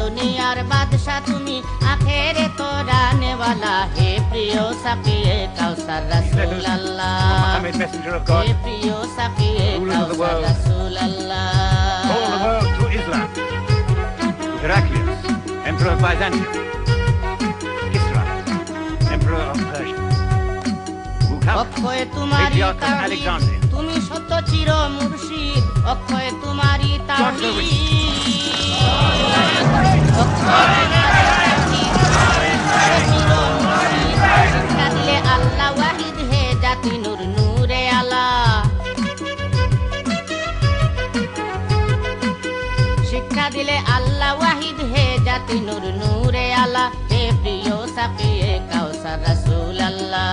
दुनियार बादशाह तुम्ही आखेरे तो रहने वाला हे प्रियो सखिए कौसर रसूल अल्लाह Muhammad, messenger of God, हे प्रियो सखिए ruler of the Kausar world. रसूल अल्लाह Call the world to Islam. To Heraclius, Emperor of Byzantium. Kisra, Emperor of Persia. অক্ষয় তোমারি Patriarch of তাওহীদ Alexandria. তুমি সত্য চির মুর্শিদ অক্ষয় তোমারি তাওহীদ শিক্ষা দিলে আল্লাহ ওয়াহিদ হে জাতি নূর নূরে আলা শিক্ষা দিলে আল্লাহ ওয়াহিদ হে জাতি নূর নূরে আলা হে প্রিয় সাকিয়ে কাউসার রাসূল আল্লাহ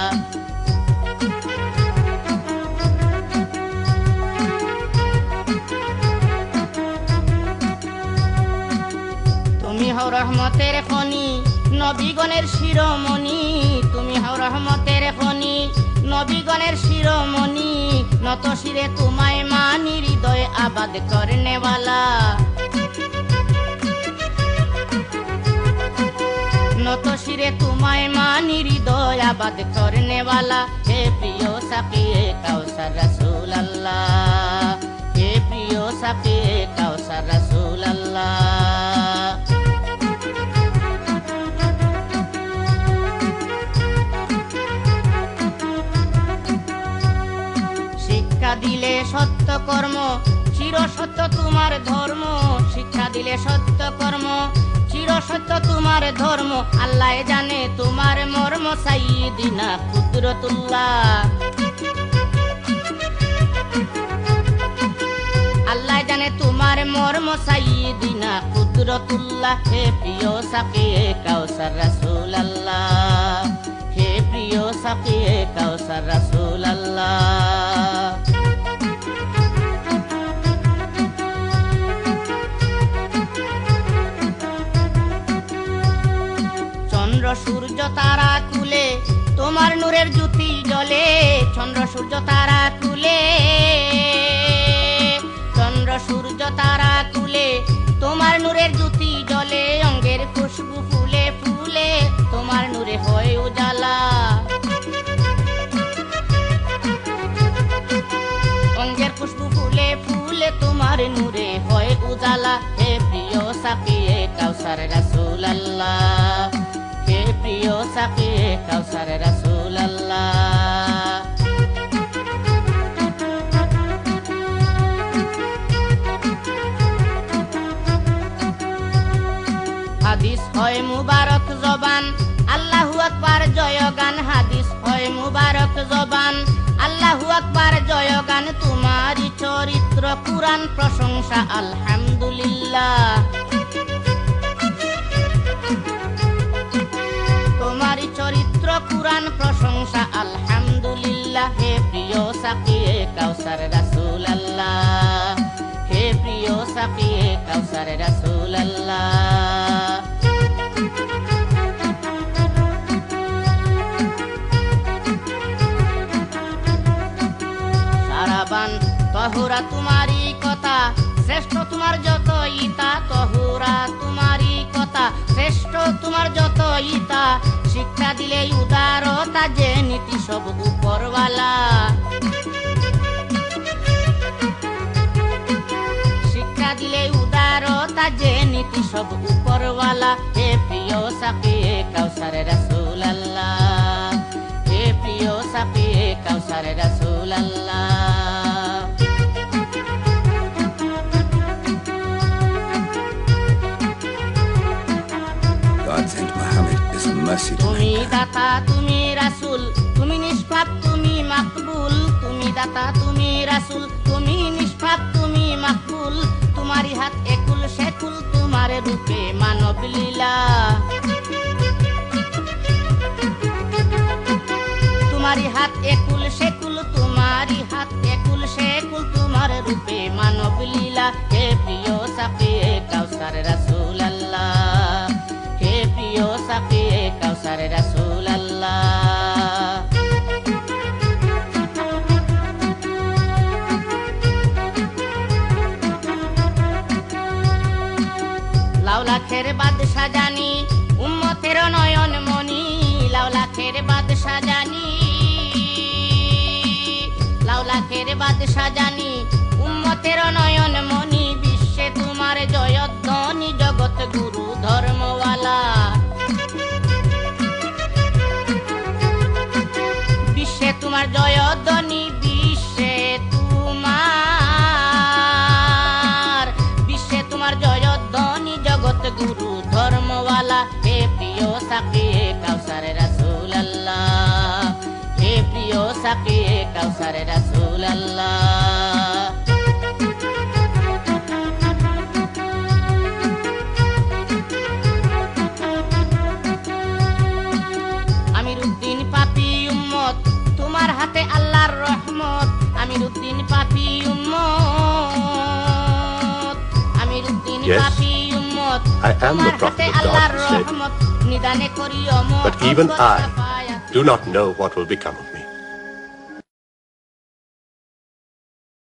তুমি হও রহমতের খনি নবীগণের শিরোমণি তুমি হও রহমতের খনি নবীগণের শিরোমণি নত শিরে তোমায় মানি হৃদয় আবাদ করনেওয়ালা নত শিরে তোমায় মানি হৃদয় আবাদ করনেওয়ালা হে প্রিয় সাকিয়ে কাউসার রাসূল আল্লাহ হে প্রিয় সাকিয়ে কাউসার রাসূল আল্লাহ শিক্ষা দিলে সত্য কর্ম চির সত্য তোমার ধর্ম শিক্ষা দিলে সত্য কর্ম চির সত্য তোমার ধর্ম আল্লাহ জানে তোমার মর্ম সাইয়্যিদিনা কুদরতুল্লাহ আল্লাহ জানে তোমার মর্ম সাইয়্যিদিনা কুদরতুল্লাহ হে প্রিয় সাকিয়ে কাউসার রাসূল আল্লাহ হে প্রিয় সাকিয়ে কাউসার রাসূল আল্লাহ চন্দ্র সূর্য তারা কুলে তোমার নূরের জ্যোতি জ্বলে চন্দ্র সূর্য তারা কুলে চন্দ্র সূর্য তারা কুলে তোমার নূরের জ্যোতি জ্বলে অঙ্গের খুশবু ফুলে ফুলে তোমার নূরে হয় উজালা অঙ্গের খুশবু ফুলে ফুলে তোমার নূরে হয় উজালা হে প্রিয় সাকিয়ে কাউসার রাসূল আল্লাহ হে প্রিয় সাকিয়ে কাউসার রাসূল আল্লাহ হাদিস হয় মুবারক জবান আল্লাহু আকবার জয়গান হাদিস হয় মুবারক জবান আল্লাহু আকবার জয়গান তোমারই চরিত্র কুরআন প্রশংসা আলহামদুলিল্লাহ তোমারই চরিত্র কুরআন প্রশংসা আলহামদুলিল্লাহ হে প্রিয় সাকিয়ে কাউসার রাসূল আল্লাহ হে প্রিয় সাকিয়ে কাউসার রাসূল আল্লাহ সারাবান তহুরা তোমারই কথা শ্রেষ্ঠ তোমার যত ইতা তহুরা তোমারই কথা শ্রেষ্ঠ তোমার যত ইতা শিক্ষা দিলে উদারতা যে নীতি সব উপরওয়ালা শিক্ষা দিলে উদারতা যে নীতি সব উপরওয়ালা হে প্রিয় সাকিয়ে কাউসার রাসূল আল্লাহ হে প্রিয় সাকিয়ে কাউসার রাসূল আল্লাহ God sent Muhammad as a mercy to তুমি mankind. দাতা তুমি রাসূল তুমি নিষ্পাপ তুমি মাকবুল তুমি দাতা তুমি রাসূল তুমি নিষ্পাপ তুমি মাকবুল তোমারই হাত একুল শেকুল তোমার রূপে মানব লীলা তোমারই হাত একুল শেকুল তোমারই হাত একুল শেকুল তোমার রূপে মানব লীলা হে প্রিয় সাকিয়ে কাউসার রাসূল আল্লাহ হে প্রিয় সাকিয়ে কাউসার রাসূল আল্লাহ লাউলা জগতের বাদশা জানি উম্মতের নয়ন মনি বিশ্বে তোমার জয়ধ্বনি জগৎ গুরু ধর্মওয়ালা বিশ্বে তোমার জয়ধ্বনি বিশ্বে তোমার জয়ধ্বনি জগৎ গুরু ধর্মওয়ালা হে প্রিয় সাকিয়ে কাউসার রাসূল আল্লাহ হে প্রিয় সাকিয়ে কাউসার রাসূল আল্লাহ আমিরউদ্দিন পাপী উম্মত তোমার হাতে আল্লাহর রহমত আমিরউদ্দিন পাপী উম্মত আমিরউদ্দিন পাপী উম্মত I am the prophet of God, he said. নিদানে করিও But even I do not know what will become of me.